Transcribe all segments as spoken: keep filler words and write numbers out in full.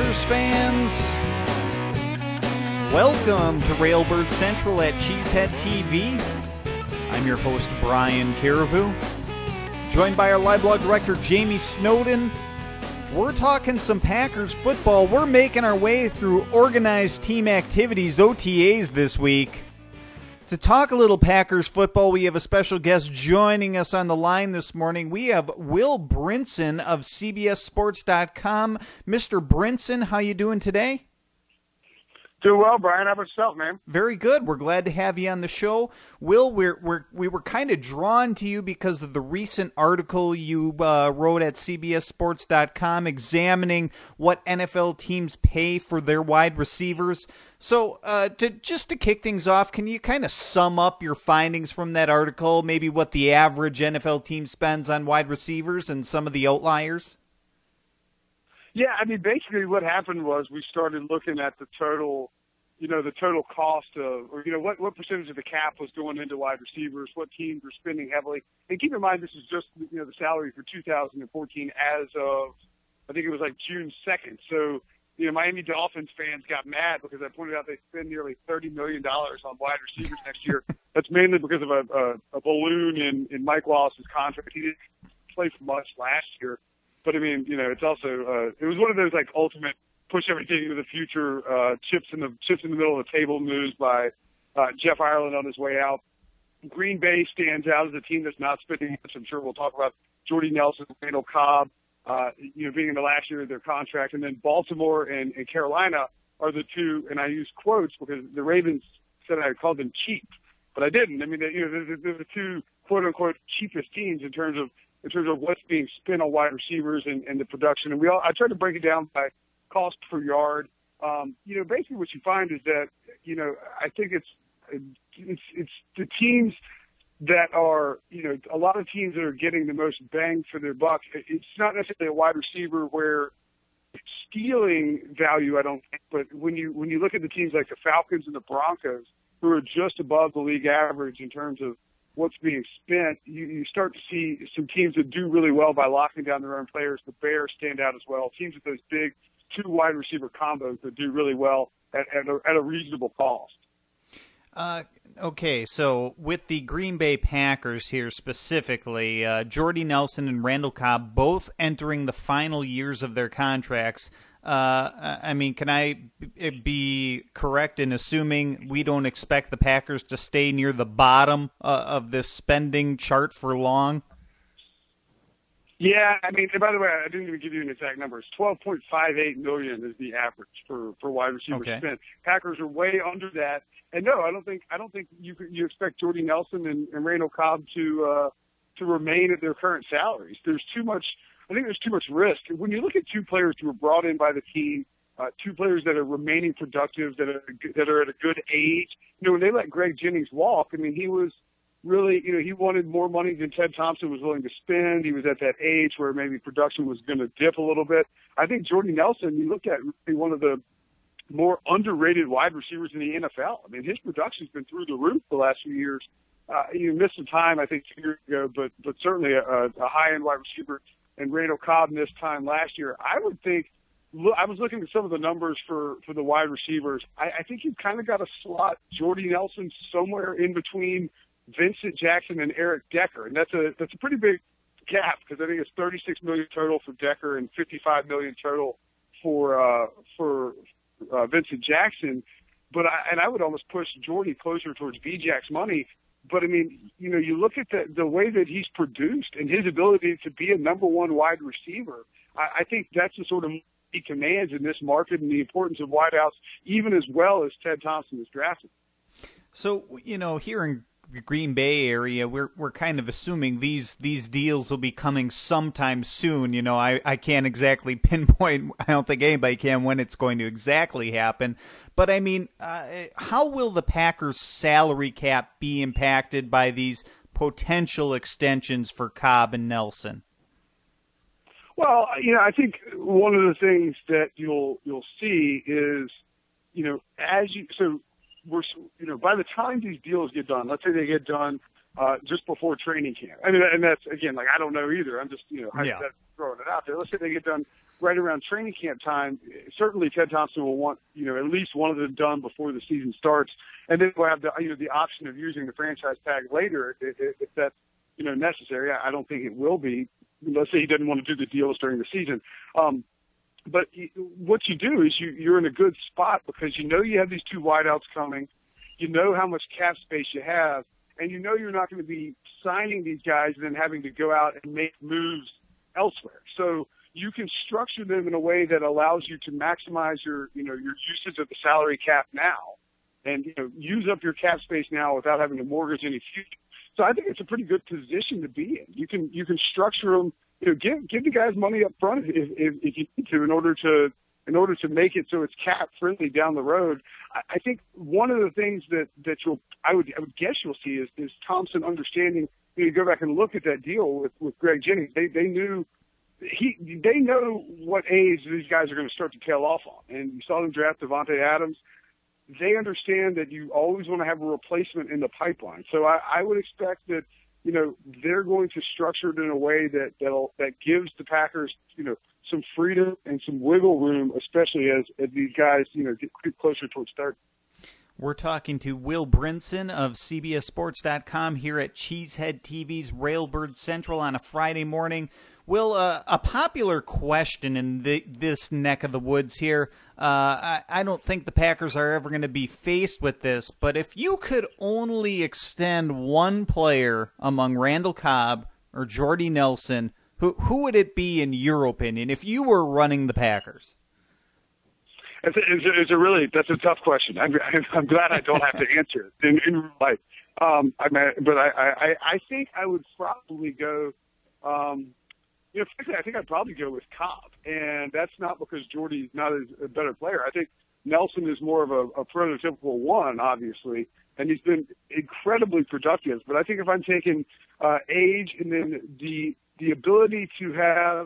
Packers fans, welcome to Railbird Central at Cheesehead T V. I'm your host, Brian Carreveau, joined by our live blog director, Jamie Snowden. We're talking some Packers football. We're making our way through organized team activities, O T As, this week. To talk a little Packers football, we have a special guest joining us on the line this morning. We have Will Brinson of C B S Sports dot com. Mister Brinson, how you doing today? Doing well, Brian. How about yourself, man? Very good. We're glad to have you on the show. Will, we're, we're, we were kind of drawn to you because of the recent article you uh, wrote at C B S Sports dot com examining what N F L teams pay for their wide receivers. So uh, to, just to kick things off, can you kind of sum up your findings from that article, maybe what the average N F L team spends on wide receivers and some of the outliers? Yeah, I mean, basically what happened was we started looking at the total, you know, the total cost of, or, you know, what, what percentage of the cap was going into wide receivers, what teams were spending heavily. And keep in mind, this is just, you know, the salary for two thousand fourteen as of, I think it was like June second. So, you know, Miami Dolphins fans got mad because I pointed out they spend nearly thirty million dollars on wide receivers next year. That's mainly because of a, a, a balloon in, in Mike Wallace's contract. He didn't play for much last year. But, I mean, you know, it's also, uh, it was one of those, like, ultimate push everything into the future, uh, chips in the chips in the middle of the table moves by uh, Jeff Ireland on his way out. Green Bay stands out as a team that's not spending much. I'm sure we'll talk about Jordy Nelson, Randall Cobb, uh, you know, being in the last year of their contract. And then Baltimore and, and Carolina are the two, and I use quotes because the Ravens said I called them cheap, but I didn't. I mean, they, you know, they're, they're the two quote-unquote cheapest teams in terms of in terms of what's being spent on wide receivers and, and the production. And we all, I tried to break it down by cost per yard. Um, you know, basically what you find is that, you know, I think it's, it's, it's the teams that are, you know, a lot of teams that are getting the most bang for their buck. It's not necessarily a wide receiver where stealing value, I don't think, but when you, when you look at the teams like the Falcons and the Broncos, who are just above the league average in terms of what's being spent, you, you start to see some teams that do really well by locking down their own players. The Bears stand out as well. Teams with those big two wide receiver combos that do really well at, at, a, at a reasonable cost. Uh, okay, so with the Green Bay Packers here specifically, uh, Jordy Nelson and Randall Cobb both entering the final years of their contracts. Uh, I mean, can I be correct in assuming we don't expect the Packers to stay near the bottom uh, of this spending chart for long? Yeah, I mean, and by the way, I didn't even give you an exact number. It's twelve point five eight million is the average for, for wide receiver okay. spend. Packers are way under that. And no, I don't think I don't think you you expect Jordy Nelson and, and Randall Cobb to uh, to remain at their current salaries. There's too much. I think there's too much risk. When you look at two players who were brought in by the team, uh, two players that are remaining productive, that are that are at a good age. You know, when they let Greg Jennings walk, I mean, he was really, you know, he wanted more money than Ted Thompson was willing to spend. He was at that age where maybe production was going to dip a little bit. I think Jordy Nelson, you look at really one of the more underrated wide receivers in the N F L. I mean, his production's been through the roof the last few years. Uh, you missed some time, I think, two years ago, but but certainly a, a high-end wide receiver. And Randall Cobb missed time last year. I would think, look, I was looking at some of the numbers for, for the wide receivers. I, I think you've kind of got to slot Jordy Nelson somewhere in between Vincent Jackson and Eric Decker. And that's a, that's a pretty big gap because I think it's thirty-six million total for Decker and fifty-five million total for, uh, for, uh, Vincent Jackson. But I, and I would almost push Jordy closer towards V-Jack's money. But, I mean, you know, you look at the, the way that he's produced and his ability to be a number one wide receiver, I, I think that's the sort of he commands in this market and the importance of wideouts, even as well as Ted Thompson is drafted. So, you know, here in the Green Bay area, we're we're kind of assuming these these deals will be coming sometime soon. You know, I, I can't exactly pinpoint, I don't think anybody can, when it's going to exactly happen. But, I mean, uh, how will the Packers' salary cap be impacted by these potential extensions for Cobb and Nelson? Well, you know, I think one of the things that you'll you'll see is, you know, as you so we're you know by the time these deals get done, let's say they get done uh, just before training camp. I mean, and that's again, like I don't know either. I'm just you know yeah. throwing it out there. Let's say they get done right around training camp time, certainly Ted Thompson will want, you know, at least one of them done before the season starts. And then we'll have the, you know, the option of using the franchise tag later if, if that's, you know, necessary. I don't think it will be. Let's say he doesn't want to do the deals during the season. Um, but what you do is you, you're in a good spot because you know you have these two wideouts coming. You know how much cap space you have, and you know you're not going to be signing these guys and then having to go out and make moves elsewhere. So you can structure them in a way that allows you to maximize your, you know, your usage of the salary cap now, and you know, use up your cap space now without having to mortgage any future. So I think it's a pretty good position to be in. You can you can structure them, you know, give give the guys money up front if, if, if you need to in order to in order to make it so it's cap friendly down the road. I, I think one of the things that that you'll I would I would guess you'll see is is Thompson understanding. You know, you go back and look at that deal with with Greg Jennings. They they knew. He, they know what age these guys are going to start to tail off on. And you saw them draft Davante Adams. They understand that you always want to have a replacement in the pipeline. So I, I would expect that, you know, they're going to structure it in a way that that'll, that gives the Packers, you know, some freedom and some wiggle room, especially as, as these guys, you know, get closer towards start. We're talking to Will Brinson of C B S Sports dot com here at Cheesehead T V's Railbird Central on a Friday morning. Will, uh, a popular question in the, this neck of the woods here, uh, I, I don't think the Packers are ever going to be faced with this, but if you could only extend one player among Randall Cobb or Jordy Nelson, who, who would it be in your opinion if you were running the Packers? It's a, it's a, it's a really, that's a tough question. I'm, I'm glad I don't have to answer it in, in real life. Um, I mean, but I, I, I think I would probably go, um, you know, frankly, I think I'd probably go with Cobb, and that's not because Jordy's not a, a better player. I think Nelson is more of a, a prototypical one, obviously, and he's been incredibly productive. But I think if I'm taking uh, age and then the the ability to have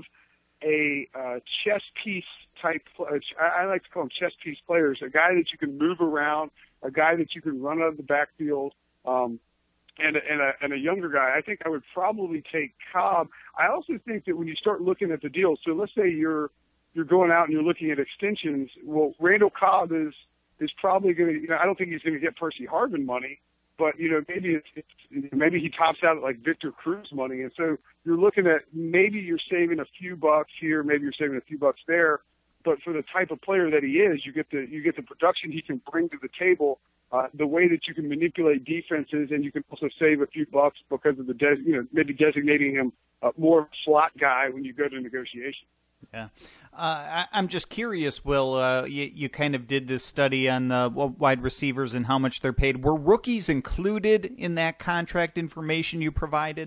a uh, chess piece type, I, I like to call them chess piece players, a guy that you can move around, a guy that you can run out of the backfield, um, and, and, a, and a younger guy, I think I would probably take Cobb. I also think that when you start looking at the deal, so let's say you're you're going out and you're looking at extensions, well, Randall Cobb is is probably going to, you know, I don't think he's going to get Percy Harvin money, but, you know, maybe it's, it's maybe he tops out at like Victor Cruz money. And so you're looking at maybe you're saving a few bucks here, maybe you're saving a few bucks there. But for the type of player that he is, you get the you get the production he can bring to the table, uh, the way that you can manipulate defenses, and you can also save a few bucks because of the des- you know maybe designating him uh, more of a slot guy when you go to negotiation. Yeah, uh, I, I'm just curious, Will. Uh, you, you kind of did this study on the wide receivers and how much they're paid. Were rookies included in that contract information you provided?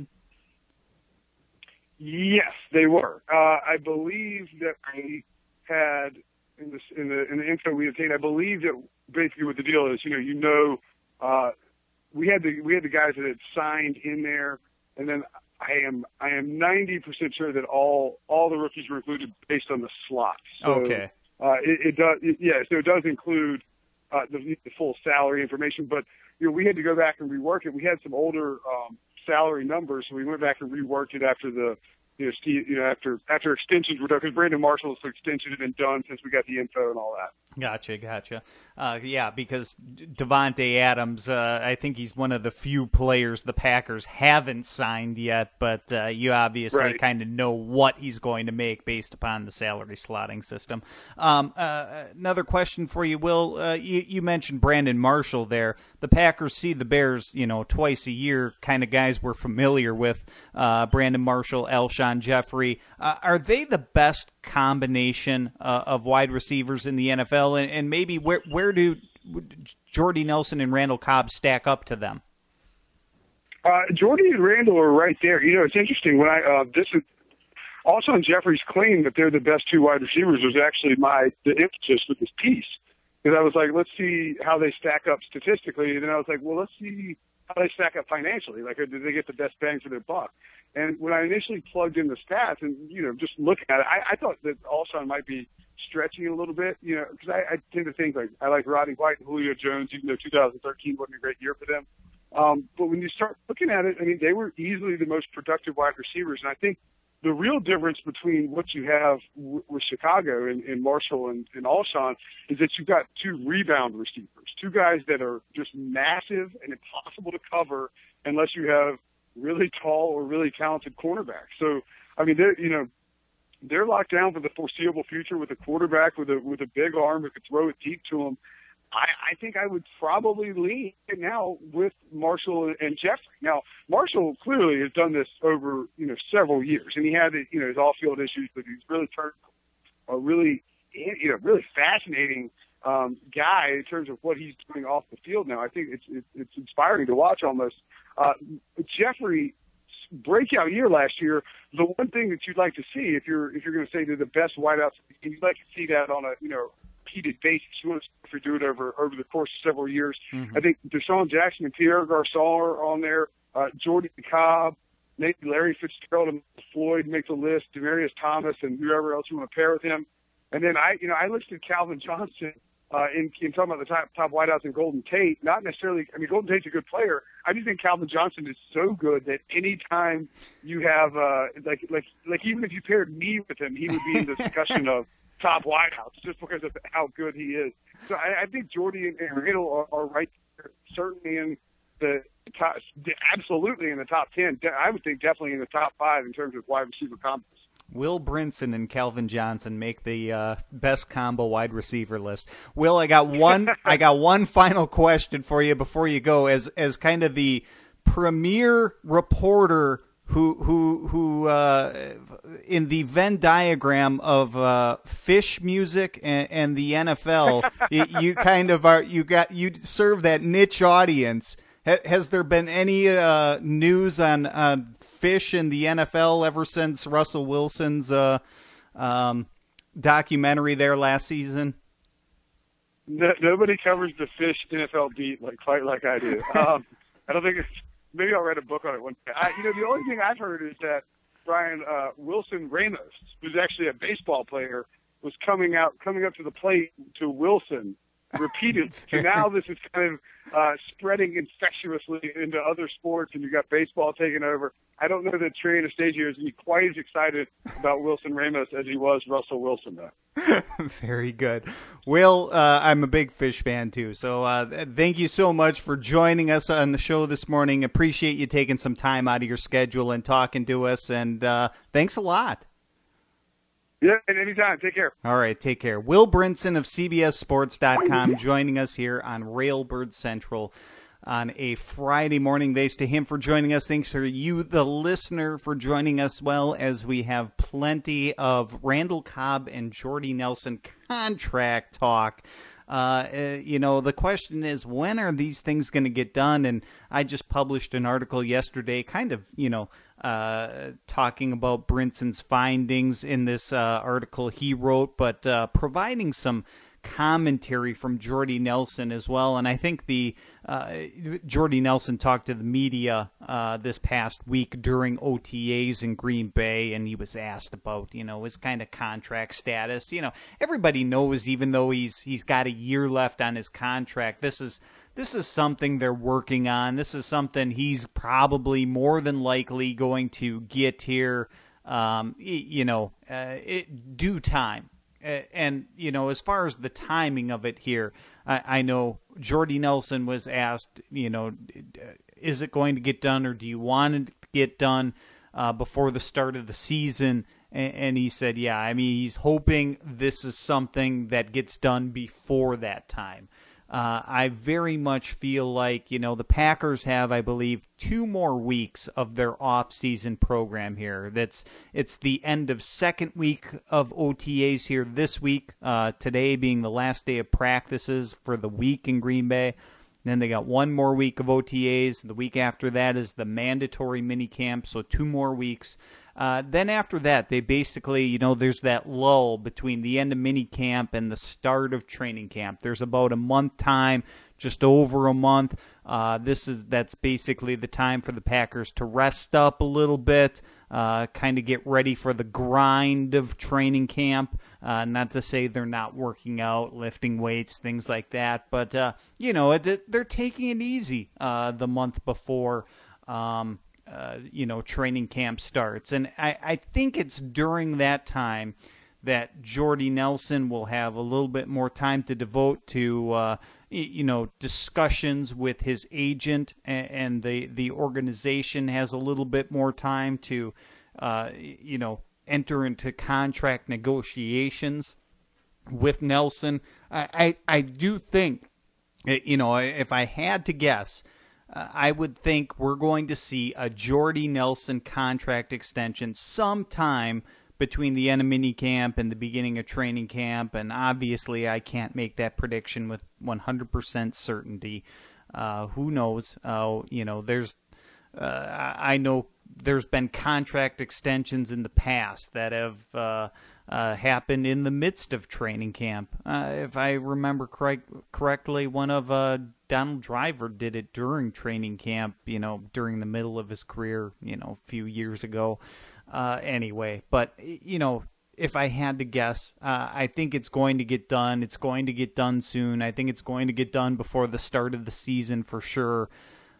Yes, they were. Uh, I believe that we had in the in the in the info we obtained, I believe that basically what the deal is, you know, you know, uh, we had the we had the guys that had signed in there, and then I am I am ninety percent sure that all all the rookies were included based on the slots. So, okay. Uh, it, it does, it, yeah. So it does include uh, the, the full salary information, but you know, we had to go back and rework it. We had some older um, salary numbers, so we went back and reworked it after the. You know, Steve, you know, after after extensions were done, because Brandon Marshall's extension had been done since we got the info and all that. Gotcha, gotcha. Uh, yeah, because Davante Adams, uh, I think he's one of the few players the Packers haven't signed yet, but uh, you obviously right. kind of know what he's going to make based upon the salary slotting system. Um, uh, another question for you, Will. Uh, you, you mentioned Brandon Marshall there. The Packers see the Bears, you know, twice a year, kind of guys we're familiar with, uh, Brandon Marshall, Alshon Jeffrey. Uh, are they the best combination uh, of wide receivers in the N F L? And, and maybe where where do Jordy Nelson and Randall Cobb stack up to them? Uh, Jordy and Randall are right there. You know, it's interesting when I uh, this is Alshon Jeffrey's claim that they're the best two wide receivers was actually my the emphasis with this piece, because I was like, let's see how they stack up statistically, and then I was like, well, let's see how they stack up financially. Like, did they get the best bang for their buck? And when I initially plugged in the stats and, you know, just looking at it, I, I thought that Alshon might be stretching a little bit, you know, because I, I tend to think like I like Roddy White and Julio Jones, even though two thousand thirteen wasn't a great year for them. Um, but when you start looking at it, I mean, they were easily the most productive wide receivers. And I think the real difference between what you have w- with Chicago and, and Marshall and, and Alshon is that you've got two rebound receivers, two guys that are just massive and impossible to cover unless you have really tall or really talented cornerbacks. So, I mean, they're, you know, they're locked down for the foreseeable future with a quarterback with a with a big arm who could throw it deep to them. I, I think I would probably lean now with Marshall and Jeffrey. Now, Marshall clearly has done this over, you know, several years, and he had, you know, his off-field issues, but he's really turned a really, you know, really fascinating um, guy in terms of what he's doing off the field now. I think it's it's, it's inspiring to watch almost. Uh, Jeffrey, breakout year last year. The one thing that you'd like to see, if you're if you're going to say they're the best wideouts, you'd like to see that on a, you know, repeated basis. You want to if you do it over over the course of several years. Mm-hmm. I think Deshaun Jackson and Pierre Garçon are on there. Uh, Jordy Cobb, maybe Larry Fitzgerald and Floyd make the list. Demarius Thomas and whoever else you want to pair with him. And then I, you know, I listed Calvin Johnson uh, in, in talking about the top top wideouts in Golden Tate. Not necessarily. I mean, Golden Tate's a good player. I just think Calvin Johnson is so good that anytime you have uh, like like like even if you paired me with him, he would be in the discussion of top wideouts just because of how good he is. So I, I think Jordy and, and Randall are, are right there, certainly in the top, absolutely in the top ten. I would think definitely in the top five in terms of wide receiver combos. Will Brinson and Calvin Johnson make the uh, best combo wide receiver list. Will, I got one. I got one final question for you before you go. As as kind of the premier reporter who who who uh, in the Venn diagram of uh, fish music and, and the N F L, you, you kind of are. You got you serve that niche audience. Ha, has there been any uh, news on uh, fish in the N F L ever since Russell Wilson's uh, um, documentary there last season? No, nobody covers the fish N F L beat like quite like I do. Um, I don't think it's. Maybe I'll write a book on it one day. I, you know, the only thing I've heard is that Brian uh, Wilson Ramos, who's actually a baseball player, was coming out, coming up to the plate to Wilson repeatedly. So now this is kind of uh, spreading infectiously into other sports, and you've got baseball taking over. I don't know that Trey Anastasio is quite as excited about Wilson Ramos as he was Russell Wilson, though. Very good. Will, uh, I'm a big fish fan, too. So uh, thank you so much for joining us on the show this morning. Appreciate you taking some time out of your schedule and talking to us. And uh, thanks a lot. Yeah, and anytime. Take care. All right, take care. Will Brinson of C B S Sports dot com joining us here on Railbird Central on a Friday morning. Thanks to him for joining us. Thanks for you, the listener, for joining us, well, as we have plenty of Randall Cobb and Jordy Nelson contract talk. Uh, uh, you know, the question is, when are these things going to get done? And I just published an article yesterday kind of, you know, uh, talking about Brinson's findings in this uh, article he wrote, but uh, providing some commentary from Jordy Nelson as well. And I think the uh, Jordy Nelson talked to the media uh, this past week during O T As in Green Bay, and he was asked about, you know, his kind of contract status. You know, everybody knows, even though he's he's got a year left on his contract, this is this is something they're working on. This is something he's probably more than likely going to get here, um, you know, uh, it, due time. And, you know, as far as the timing of it here, I, I know Jordy Nelson was asked, you know, is it going to get done, or do you want it to get done uh, before the start of the season? And, and he said, yeah, I mean, he's hoping this is something that gets done before that time. Uh, I very much feel like, you know, the Packers have, I believe, two more weeks of their off-season program here. That's it's the end of second week of O T As here this week, uh, today being the last day of practices for the week in Green Bay. Then they got one more week of O T As. The week after that is the mandatory minicamp, so two more weeks. Uh, then after that, they basically, you know, there's that lull between the end of minicamp and the start of training camp. There's about a month time, just over a month. Uh, this is that's basically the time for the Packers to rest up a little bit, uh, kind of get ready for the grind of training camp. Uh, not to say they're not working out, lifting weights, things like that, but uh, you know, it, they're taking it easy uh, the month before. Um, uh, you know, training camp starts. And I, I think it's during that time that Jordy Nelson will have a little bit more time to devote to, uh, you know, discussions with his agent, and, and the, the organization has a little bit more time to, uh, you know, enter into contract negotiations with Nelson. I, I, I do think, you know, if I had to guess, uh, I would think we're going to see a Jordy Nelson contract extension sometime between the end of minicamp and the beginning of training camp. And obviously I can't make that prediction with one hundred percent certainty. Uh, who knows? Uh, you know, there's, uh, I know there's been contract extensions in the past that have uh, uh, happened in the midst of training camp. Uh, if I remember correct, correctly, one of uh, Donald Driver did it during training camp, you know, during the middle of his career, you know, a few years ago. Uh, anyway, but, you know, if I had to guess, uh, I think it's going to get done. It's going to get done soon. I think it's going to get done before the start of the season for sure.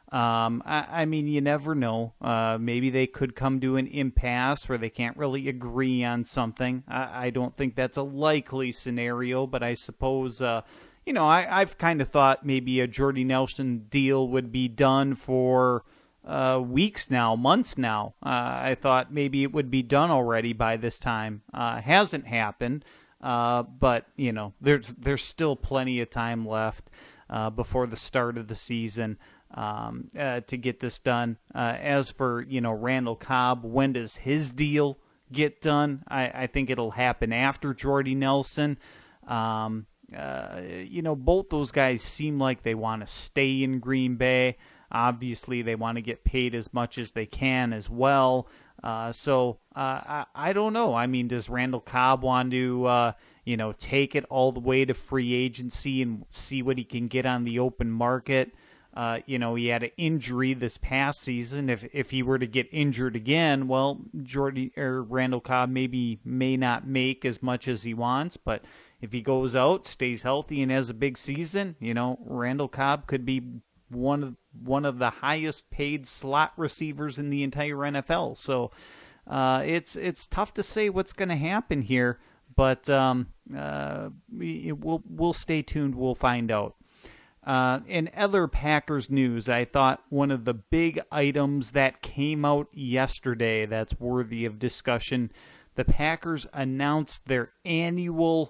Um, I, I mean, you never know. Uh, maybe they could come to an impasse where they can't really agree on something. I, I don't think that's a likely scenario, but I suppose, uh, you know, I, I've kind of thought maybe a Jordy Nelson deal would be done for uh, weeks now, months now. Uh, I thought maybe it would be done already by this time. Uh, hasn't happened, uh, but, you know, there's, there's still plenty of time left uh, before the start of the season. Um, uh, to get this done. Uh, as for, you know, Randall Cobb, when does his deal get done? I, I think it'll happen after Jordy Nelson. Um, uh, you know, both those guys seem like they want to stay in Green Bay. Obviously, they want to get paid as much as they can as well. Uh, so, uh, I, I don't know. I mean, does Randall Cobb want to, uh, you know, take it all the way to free agency and see what he can get on the open market? Uh, you know, he had an injury this past season. If if he were to get injured again, well, Jordy or Randall Cobb maybe may not make as much as he wants. But if he goes out, stays healthy, and has a big season, you know, Randall Cobb could be one of one of the highest paid slot receivers in the entire N F L. So uh, it's it's tough to say what's going to happen here, but um, uh, we, we'll we'll stay tuned. We'll find out. Uh, in other Packers news, I thought one of the big items that came out yesterday that's worthy of discussion, the Packers announced their annual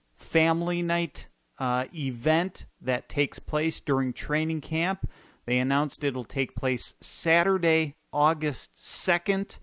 family night uh, event that takes place during training camp. They announced it'll take place Saturday, August second.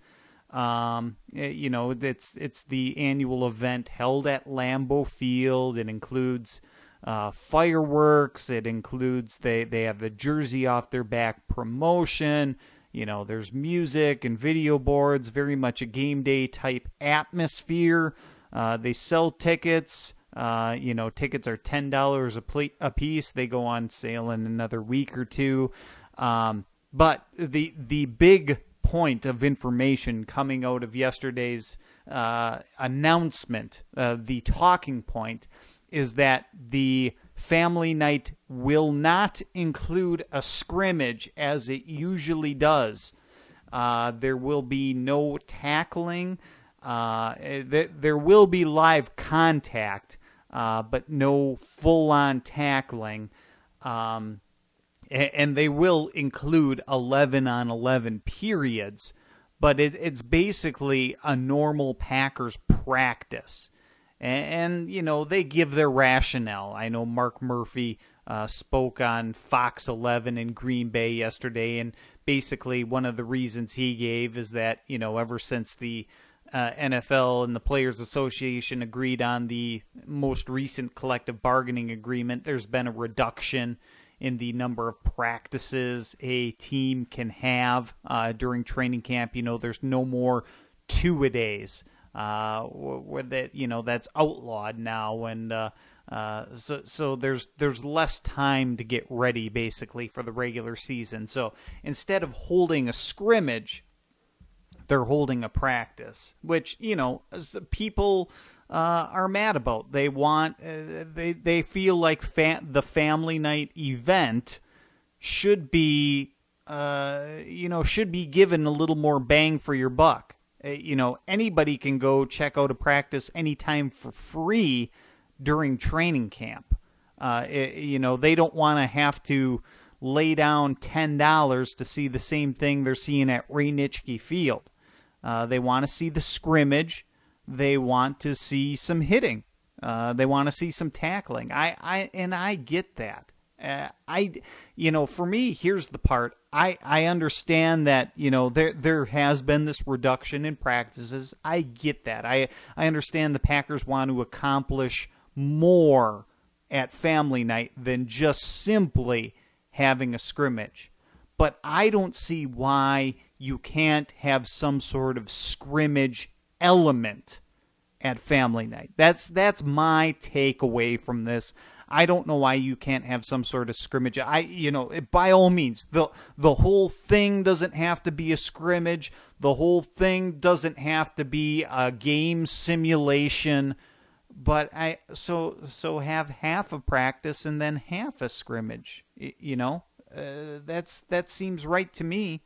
Um, you know, it's it's the annual event held at Lambeau Field. It includes Uh, fireworks. It includes they, they have a jersey off their back promotion. You know, there's music and video boards, very much a game day type atmosphere. Uh, they sell tickets. Uh, you know, tickets are ten dollars a, ple- a piece. They go on sale in another week or two. Um, but the the big point of information coming out of yesterday's uh, announcement, uh, the talking point, is that the family night will not include a scrimmage as it usually does. Uh, there will be no tackling. Uh, th- there will be live contact, uh, but no full-on tackling. Um, and, and they will include eleven on eleven periods, but it, it's basically a normal Packers practice. And, you know, they give their rationale. I know Mark Murphy uh, spoke on Fox eleven in Green Bay yesterday, and basically one of the reasons he gave is that, you know, ever since the uh, N F L and the Players Association agreed on the most recent collective bargaining agreement, there's been a reduction in the number of practices a team can have uh, during training camp. You know, there's no more two-a-days. Uh, where that you know that's outlawed now, and uh, uh, so so there's there's less time to get ready basically for the regular season. So instead of holding a scrimmage, they're holding a practice, which you know people uh, are mad about. They want uh, they they feel like fa- the family night event should be uh, you know, should be given a little more bang for your buck. Uh, you know, anybody can go check out a practice anytime for free during training camp. Uh, it, you know, they don't want to have to lay down ten dollars to see the same thing they're seeing at Ray Nitschke Field. Uh, they want to see the scrimmage. They want to see some hitting. Uh, they want to see some tackling. I, I and I get that. Uh, I, you know, for me, here's the part. I, I understand that, you know, there there has been this reduction in practices. I get that. I I understand the Packers want to accomplish more at family night than just simply having a scrimmage. But I don't see why you can't have some sort of scrimmage element at family night. That's that's my takeaway from this. I don't know why you can't have some sort of scrimmage. I, you know, by all means, the the whole thing doesn't have to be a scrimmage. The whole thing doesn't have to be a game simulation. But I so so have half a practice and then half a scrimmage. You know, uh, that's that seems right to me.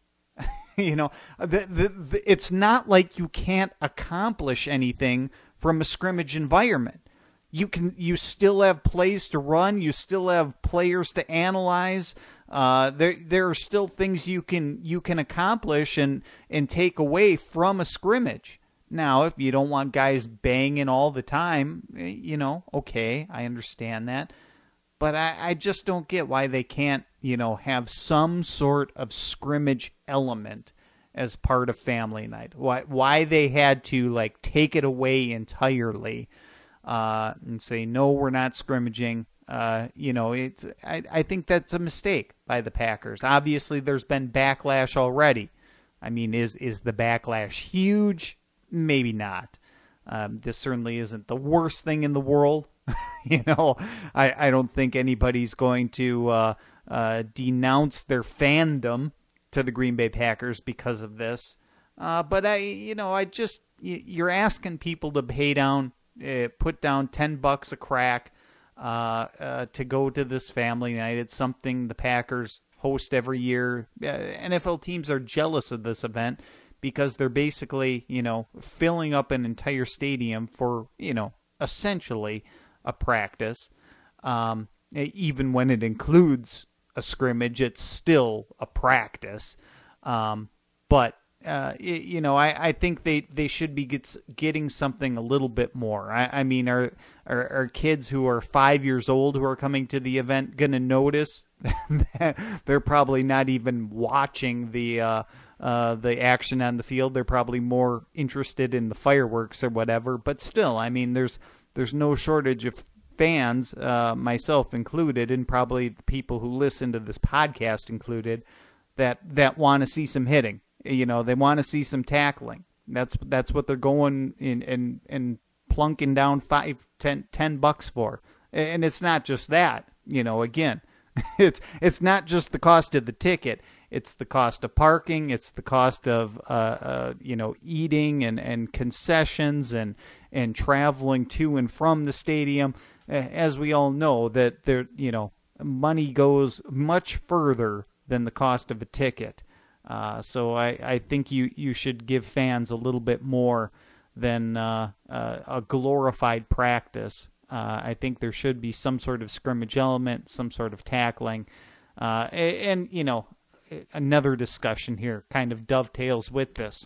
You know, the, the, the, it's not like you can't accomplish anything from a scrimmage environment. You can, you still have plays to run. You still have players to analyze. Uh, there, there are still things you can you can accomplish and and take away from a scrimmage. Now, if you don't want guys banging all the time, you know, okay, I understand that. But I, I just don't get why they can't, you know, have some sort of scrimmage element as part of family night. Why why they had to, like, take it away entirely uh, and say, no, we're not scrimmaging. Uh, you know, it's I, I think that's a mistake by the Packers. Obviously, there's been backlash already. I mean, is is the backlash huge? Maybe not. Um, this certainly isn't the worst thing in the world. You know, I, I don't think anybody's going to uh, uh, denounce their fandom to the Green Bay Packers because of this. Uh, but I, you know, I just you're asking people to pay down, uh, put down ten bucks a crack uh, uh, to go to this family night. It's something the Packers host every year. Uh, N F L teams are jealous of this event because they're basically, you know, filling up an entire stadium for, you know, essentially a practice. Um, even when it includes a scrimmage, it's still a practice. Um, but, uh, it, you know, I, I think they, they should be gets, getting something a little bit more. I, I mean, are, are, are kids who are five years old who are coming to the event going to notice that they're probably not even watching the uh, uh, the action on the field? They're probably more interested in the fireworks or whatever. But still, I mean, there's There's no shortage of fans, uh, myself included, and probably the people who listen to this podcast included, that that want to see some hitting. You know, they want to see some tackling. That's that's what they're going in and and plunking down five, ten, ten bucks for. And it's not just that. You know, again, it's it's not just the cost of the ticket. It's the cost of parking. It's the cost of uh, uh, you know eating and, and concessions and and traveling to and from the stadium. As we all know, that there you know money goes much further than the cost of a ticket. Uh, so I, I think you, you should give fans a little bit more than uh, uh, a glorified practice. Uh, I think there should be some sort of scrimmage element, some sort of tackling, uh, and, and you know. Another discussion here kind of dovetails with this.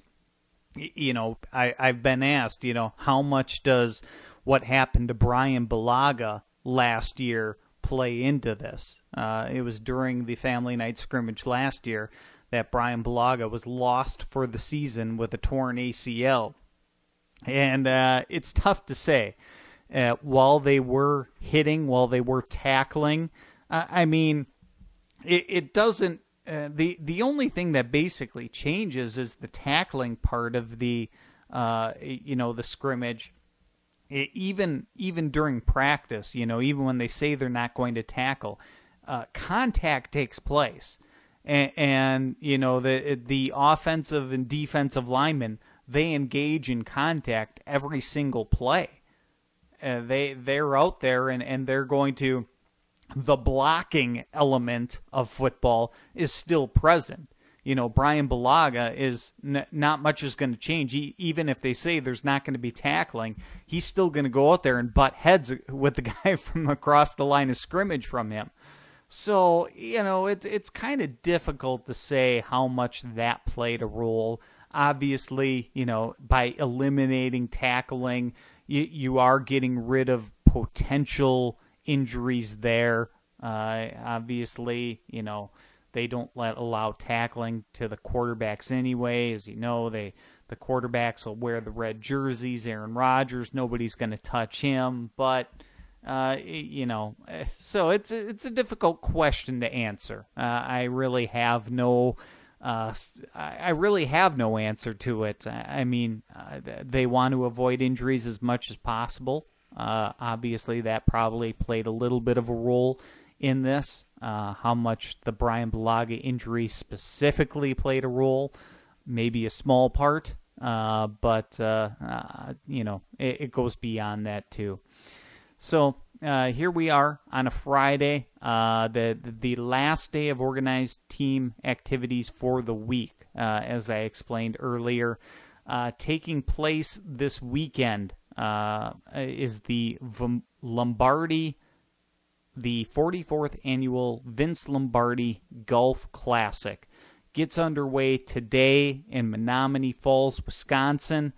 You know, I, I've been asked, you know, how much does what happened to Brian Bulaga last year play into this? Uh, it was during the family night scrimmage last year that Brian Bulaga was lost for the season with a torn A C L. And uh, it's tough to say. Uh, while they were hitting, while they were tackling, uh, I mean, it, it doesn't, Uh, the the only thing that basically changes is the tackling part of the uh, you know the scrimmage. It, even even during practice, you know, even when they say they're not going to tackle, uh, contact takes place, and, and you know the the offensive and defensive linemen, they engage in contact every single play. Uh, they they're out there and, and they're going to the blocking element of football is still present. You know, Brian Bulaga is n- not much is going to change. He, even if they say there's not going to be tackling, he's still going to go out there and butt heads with the guy from across the line of scrimmage from him. So, you know, it, it's kind of difficult to say how much that played a role. Obviously, you know, by eliminating tackling, you, you are getting rid of potential injuries there. Uh, obviously, you know, they don't let allow tackling to the quarterbacks anyway. As you know, they the quarterbacks will wear the red jerseys. Aaron Rodgers, nobody's going to touch him. But, uh, you know, so it's it's a difficult question to answer. Uh, I really have no... Uh, I really have no answer to it. I mean, uh, they want to avoid injuries as much as possible. Uh, obviously, that probably played a little bit of a role in this. Uh, how much the Brian Bulaga injury specifically played a role, maybe a small part, uh, but, uh, uh, you know, it, it goes beyond that too. So uh, here we are on a Friday, uh, the the last day of organized team activities for the week, uh, as I explained earlier. Uh, taking place this weekend uh, is the v- Lombardi, the forty-fourth annual Vince Lombardi Golf Classic. Gets underway today in Menomonee Falls, Wisconsin.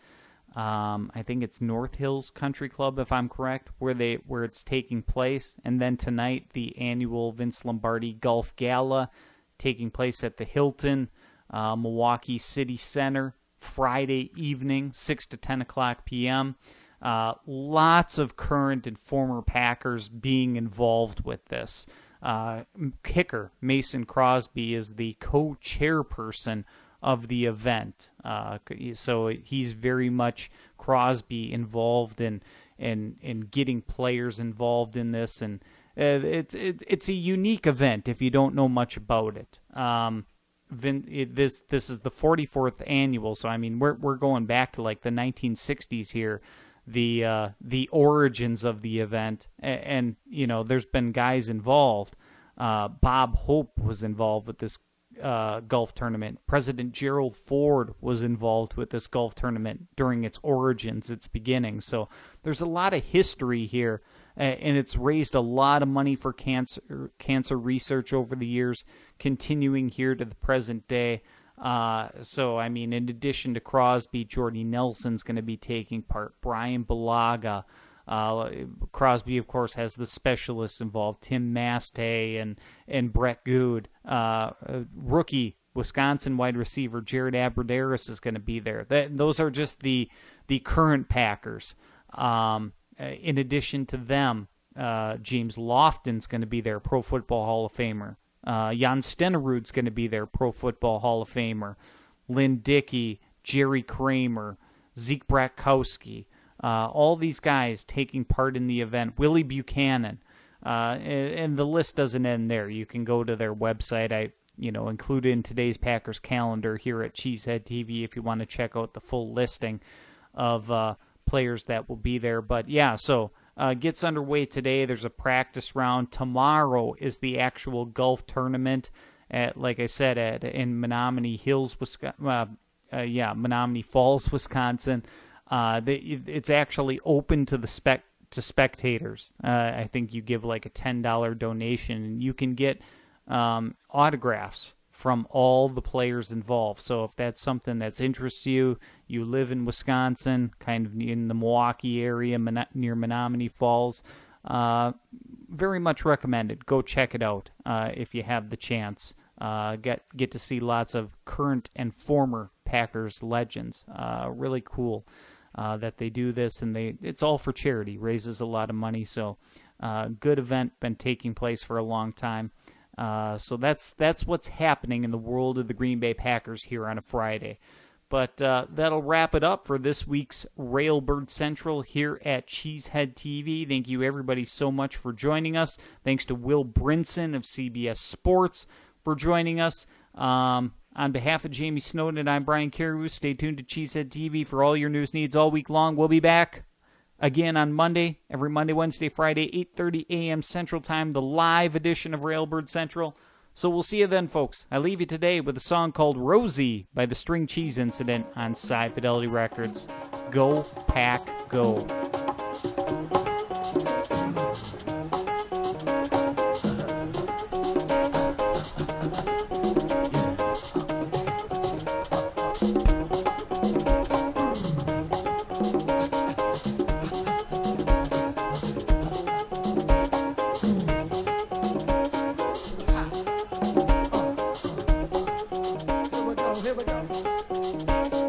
Um, I think it's North Hills Country Club, if I'm correct, where they where it's taking place. And then tonight, the annual Vince Lombardi Golf Gala taking place at the Hilton, uh, Milwaukee City Center, Friday evening, six to ten o'clock p.m. Uh, lots of current and former Packers being involved with this. Uh, kicker Mason Crosby is the co-chairperson of the event. Uh, so he's very much Crosby involved in in, in getting players involved in this. And uh, it's it, it's a unique event if you don't know much about it. Um, Vin, it, this this is the forty-fourth annual, so I mean we're we're going back to like the nineteen sixties here. The uh, the origins of the event, and, and you know there's been guys involved. Uh, Bob Hope was involved with this Uh, golf tournament. President Gerald Ford was involved with this golf tournament during its origins, its beginning. So there's a lot of history here, uh, and it's raised a lot of money for cancer cancer research over the years, continuing here to the present day. Uh, so, I mean, in addition to Crosby, Jordy Nelson's going to be taking part, Brian Bulaga. Uh, Crosby, of course, has the specialists involved, Tim Mastay and, and Brett Good. Uh, rookie Wisconsin wide receiver Jared Abbrederis is going to be there. That, those are just the the current Packers. Um, in addition to them, uh, James Lofton's going to be there, Pro Football Hall of Famer. Uh, Jan Stenerud's going to be there, Pro Football Hall of Famer. Lynn Dickey, Jerry Kramer, Zeke Bratkowski. Uh, all these guys taking part in the event. Willie Buchanan, uh, and, and the list doesn't end there. You can go to their website. I, you know, included in today's Packers calendar here at Cheesehead T V if you want to check out the full listing of uh, players that will be there. But yeah, so uh, gets underway today. There's a practice round. Tomorrow is the actual golf tournament at, like I said, at in Menomonee Hills, Wisconsin. Uh, uh, yeah, Menomonee Falls, Wisconsin. Uh, they, it's actually open to the spec to spectators. Uh, I think you give like a ten dollars donation, and you can get um, autographs from all the players involved. So if that's something that interests you, you live in Wisconsin, kind of in the Milwaukee area, near Menomonee Falls, uh, very much recommended. Go check it out uh, if you have the chance. Uh, get get to see lots of current and former Packers legends. Uh, really cool. Uh, that they do this, and they it's all for charity, raises a lot of money, so uh, good event, been taking place for a long time. Uh, so that's that's what's happening in the world of the Green Bay Packers here on a Friday. But uh, that'll wrap it up for this week's Railbird Central here at Cheesehead T V. Thank you, everybody, so much for joining us. Thanks to Will Brinson of C B S Sports for joining us. Um, On behalf of Jamie Snowden, I'm Brian Carreyrou. Stay tuned to Cheesehead T V for all your news needs all week long. We'll be back Again on Monday, every Monday, Wednesday, Friday, eight thirty a.m. Central Time, the live edition of Railbird Central. So we'll see you then, folks. I leave you today with a song called Rosie by the String Cheese Incident on Sci Fidelity Records. Go, Pack, go. Here we go.